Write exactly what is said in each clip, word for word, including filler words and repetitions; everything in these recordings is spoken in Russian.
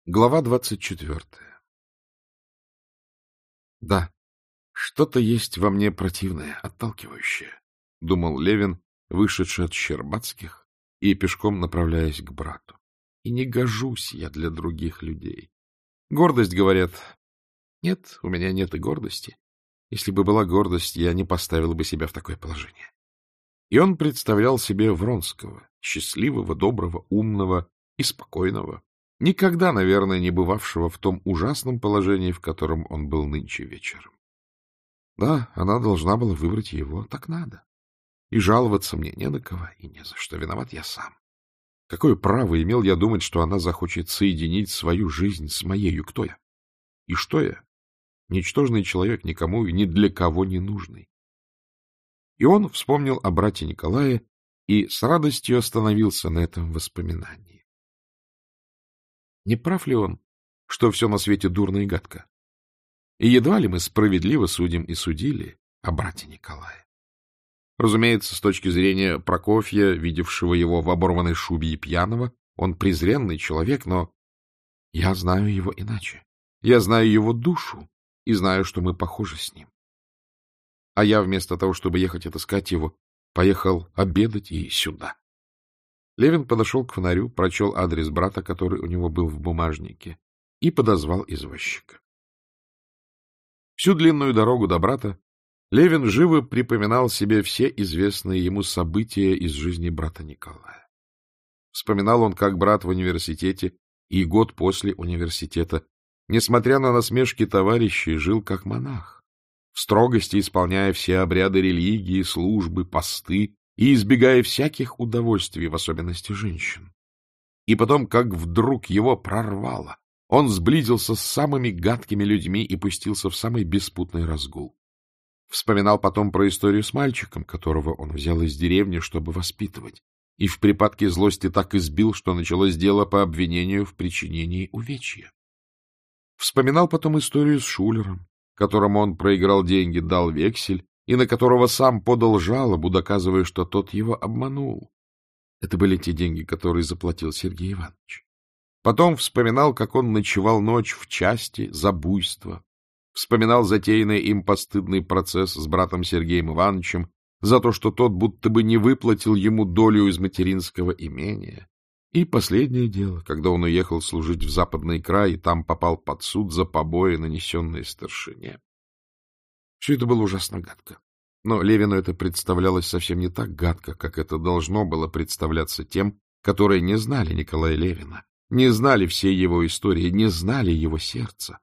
Глава двадцать четвертая. Да, что-то есть во мне противное, отталкивающее, — думал Левин, вышедший от Щербацких и пешком направляясь к брату. И не гожусь я для других людей. Гордость, говорят. Нет, у меня нет и гордости. Если бы была гордость, я не поставил бы себя в такое положение. И он представлял себе Вронского, счастливого, доброго, умного и спокойного, никогда, наверное, не бывавшего в том ужасном положении, в котором он был нынче вечером. Да, она должна была выбрать его, так надо. И жаловаться мне не на кого и не за что, виноват я сам. Какое право имел я думать, что она захочет соединить свою жизнь с моею? Кто я? И что я? Ничтожный человек, никому и ни для кого не нужный. И он вспомнил о брате Николае и с радостью остановился на этом воспоминании. Не прав ли он, что все на свете дурно и гадко? И едва ли мы справедливо судим и судили о брате Николае? Разумеется, с точки зрения Прокофья, видевшего его в оборванной шубе и пьяного, он презренный человек, но я знаю его иначе. Я знаю его душу и знаю, что мы похожи с ним. А я вместо того, чтобы ехать отыскать его, поехал обедать и сюда. Левин подошел к фонарю, прочел адрес брата, который у него был в бумажнике, и подозвал извозчика. Всю длинную дорогу до брата Левин живо припоминал себе все известные ему события из жизни брата Николая. Вспоминал он, как брат в университете и год после университета, несмотря на насмешки товарищей, жил как монах, в строгости исполняя все обряды религии, службы, посты и избегая всяких удовольствий, в особенности женщин. И потом, как вдруг его прорвало, он сблизился с самыми гадкими людьми и пустился в самый беспутный разгул. Вспоминал потом про историю с мальчиком, которого он взял из деревни, чтобы воспитывать, и в припадке злости так избил, что началось дело по обвинению в причинении увечья. Вспоминал потом историю с Шулером, которому он проиграл деньги, дал вексель, и на которого сам подал жалобу, доказывая, что тот его обманул. Это были те деньги, которые заплатил Сергей Иванович. Потом вспоминал, как он ночевал ночь в части за буйство. Вспоминал затеянный им постыдный процесс с братом Сергеем Ивановичем за то, что тот будто бы не выплатил ему долю из материнского имения. И последнее дело, когда он уехал служить в Западный край и там попал под суд за побои, нанесенные старшине. Все это было ужасно гадко. Но Левину это представлялось совсем не так гадко, как это должно было представляться тем, которые не знали Николая Левина, не знали всей его истории, не знали его сердца.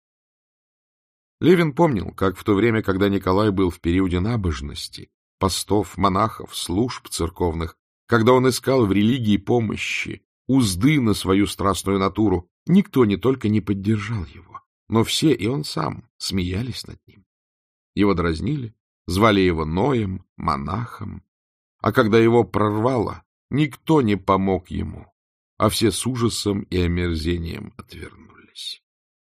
Левин помнил, как в то время, когда Николай был в периоде набожности, постов, монахов, служб церковных, когда он искал в религии помощи, узды на свою страстную натуру, никто не только не поддержал его, но все, и он сам, смеялись над ним. Его дразнили, звали его Ноем, монахом, а когда его прорвало, никто не помог ему, а все с ужасом и омерзением отвернулись.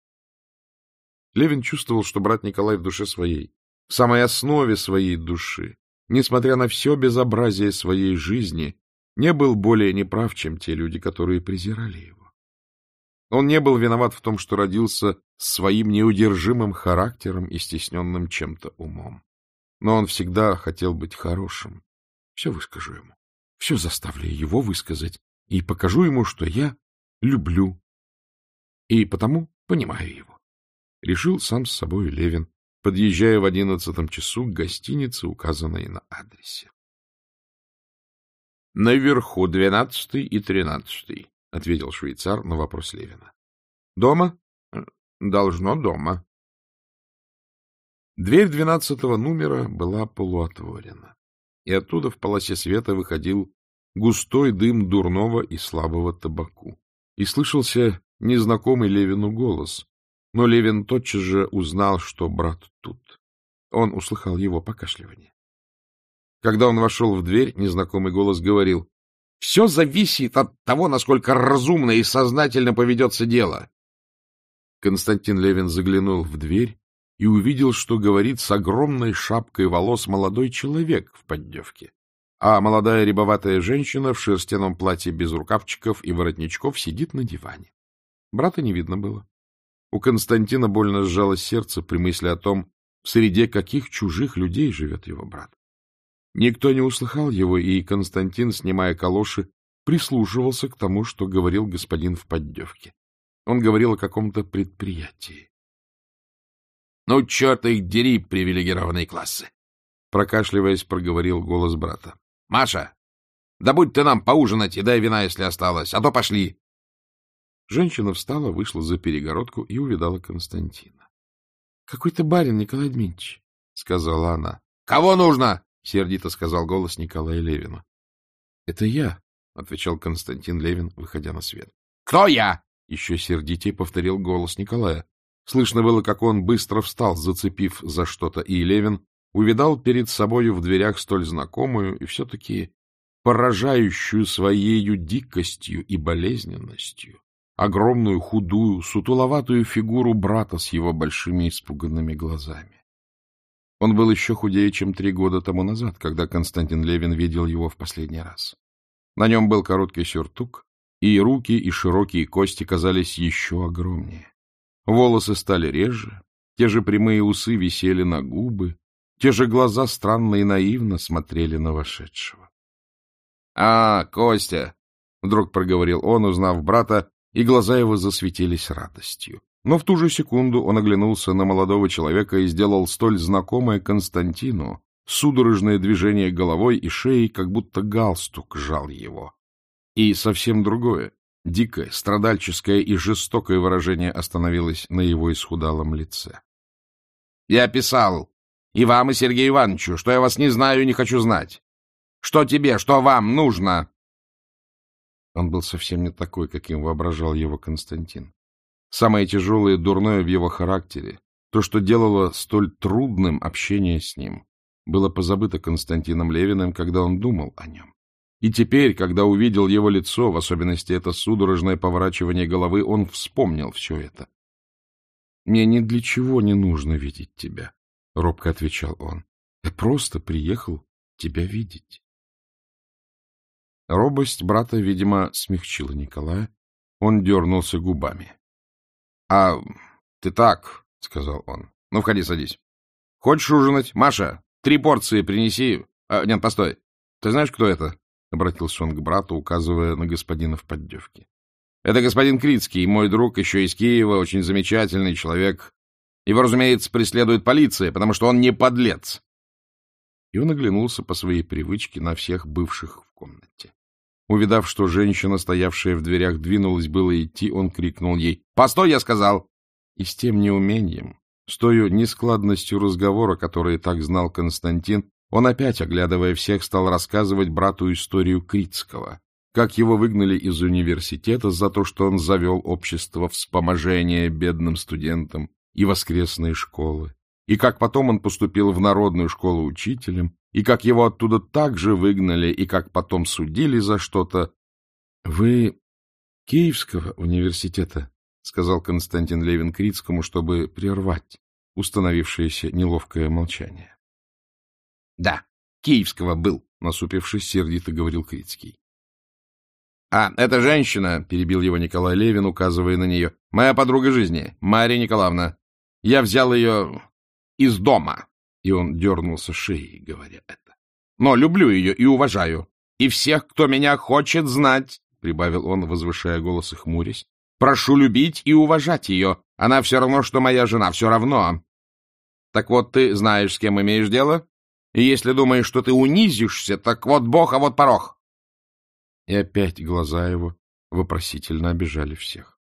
Левин чувствовал, что брат Николай в душе своей, в самой основе своей души, несмотря на все безобразие своей жизни, не был более неправ, чем те люди, которые презирали его. Он не был виноват в том, что родился с своим неудержимым характером и стесненным чем-то умом. Но он всегда хотел быть хорошим. Все выскажу ему, все заставлю его высказать и покажу ему, что я люблю, и потому понимаю его. Решил сам с собой Левин, подъезжая в одиннадцатом часу к гостинице, указанной на адресе. — Наверху двенадцатый и тринадцатый, — ответил швейцар на вопрос Левина. — Дома? — Должно дома. Дверь двенадцатого номера была полуотворена, и оттуда в полосе света выходил густой дым дурного и слабого табаку. И слышался незнакомый Левину голос, но Левин тотчас же узнал, что брат тут. Он услыхал его покашливание. Когда он вошел в дверь, незнакомый голос говорил: — Все зависит от того, насколько разумно и сознательно поведется дело. Константин Левин заглянул в дверь и увидел, что говорит с огромной шапкой волос молодой человек в поддевке, а молодая рябоватая женщина в шерстяном платье без рукавчиков и воротничков сидит на диване. Брата не видно было. У Константина больно сжалось сердце при мысли о том, среди каких чужих людей живет его брат. Никто не услыхал его, и Константин, снимая калоши, прислушивался к тому, что говорил господин в поддевке. Он говорил о каком-то предприятии. — Ну, черт их дери, привилегированные классы! — прокашливаясь, проговорил голос брата. — Маша, да будь ты нам поужинать и дай вина, если осталось, а то пошли. Женщина встала, вышла за перегородку и увидала Константина. — Какой-то барин, Николай Дмитриевич, — сказала она. — Кого нужно? — сердито сказал голос Николая Левина. — Это я, — отвечал Константин Левин, выходя на свет. — Кто я? — еще сердитее повторил голос Николая. Слышно было, как он быстро встал, зацепив за что-то, и Левин увидал перед собою в дверях столь знакомую и все-таки поражающую своею дикостью и болезненностью огромную, худую, сутуловатую фигуру брата с его большими испуганными глазами. Он был еще худее, чем три года тому назад, когда Константин Левин видел его в последний раз. На нем был короткий сюртук, и руки, и широкие кости казались еще огромнее. Волосы стали реже, те же прямые усы висели на губы, те же глаза странно и наивно смотрели на вошедшего. — А, Костя! — вдруг проговорил он, узнав брата, и глаза его засветились радостью. Но в ту же секунду он оглянулся на молодого человека и сделал столь знакомое Константину судорожное движение головой и шеей, как будто галстук жал его. И совсем другое, дикое, страдальческое и жестокое выражение остановилось на его исхудалом лице. — Я писал и вам, и Сергею Ивановичу, что я вас не знаю и не хочу знать. Что тебе, что вам нужно? Он был совсем не такой, каким воображал его Константин. Самое тяжелое и дурное в его характере, то, что делало столь трудным общение с ним, было позабыто Константином Левиным, когда он думал о нем. И теперь, когда увидел его лицо, в особенности это судорожное поворачивание головы, он вспомнил все это. — Мне ни для чего не нужно видеть тебя, — робко отвечал он. — Я просто приехал тебя видеть. Робость брата, видимо, смягчила Николая. Он дернулся губами. — А ты так, — сказал он. — Ну, входи, садись. — Хочешь ужинать? Маша, три порции принеси. А, нет, постой. Ты знаешь, кто это? — обратился он к брату, указывая на господина в поддевке. — Это господин Крицкий, мой друг, еще из Киева, очень замечательный человек. Его, разумеется, преследует полиция, потому что он не подлец. И он оглянулся по своей привычке на всех бывших в комнате. Увидав, что женщина, стоявшая в дверях, двинулась было идти, он крикнул ей: — Постой, я сказал! И с тем неумением, с той нескладностью разговора, который так знал Константин, он опять, оглядывая всех, стал рассказывать брату историю Крицкого, как его выгнали из университета за то, что он завел общество вспоможения бедным студентам и воскресные школы, и как потом он поступил в народную школу учителем, и как его оттуда также выгнали, и как потом судили за что-то. — Вы Киевского университета? — сказал Константин Левин Крицкому, чтобы прервать установившееся неловкое молчание. — Да, Киевского был, — насупившись, сердито говорил Крицкий. — А, эта женщина, — перебил его Николай Левин, указывая на нее, — моя подруга жизни, Марья Николаевна. Я взял ее из дома. И он дернулся шеей, говоря это. — Но люблю ее и уважаю. И всех, кто меня хочет знать, — прибавил он, возвышая голос и хмурясь, — прошу любить и уважать ее. Она все равно, что моя жена, все равно. Так вот, ты знаешь, с кем имеешь дело? И если думаешь, что ты унизишься, так вот бог, а вот порог. И опять глаза его вопросительно обижали всех.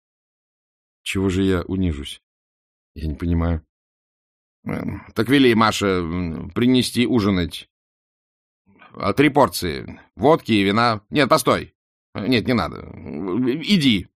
— Чего же я унижусь? Я не понимаю. — Так вели, Маша, принести ужинать. Три порции. Водки и вина. Нет, постой. Нет, не надо. Иди.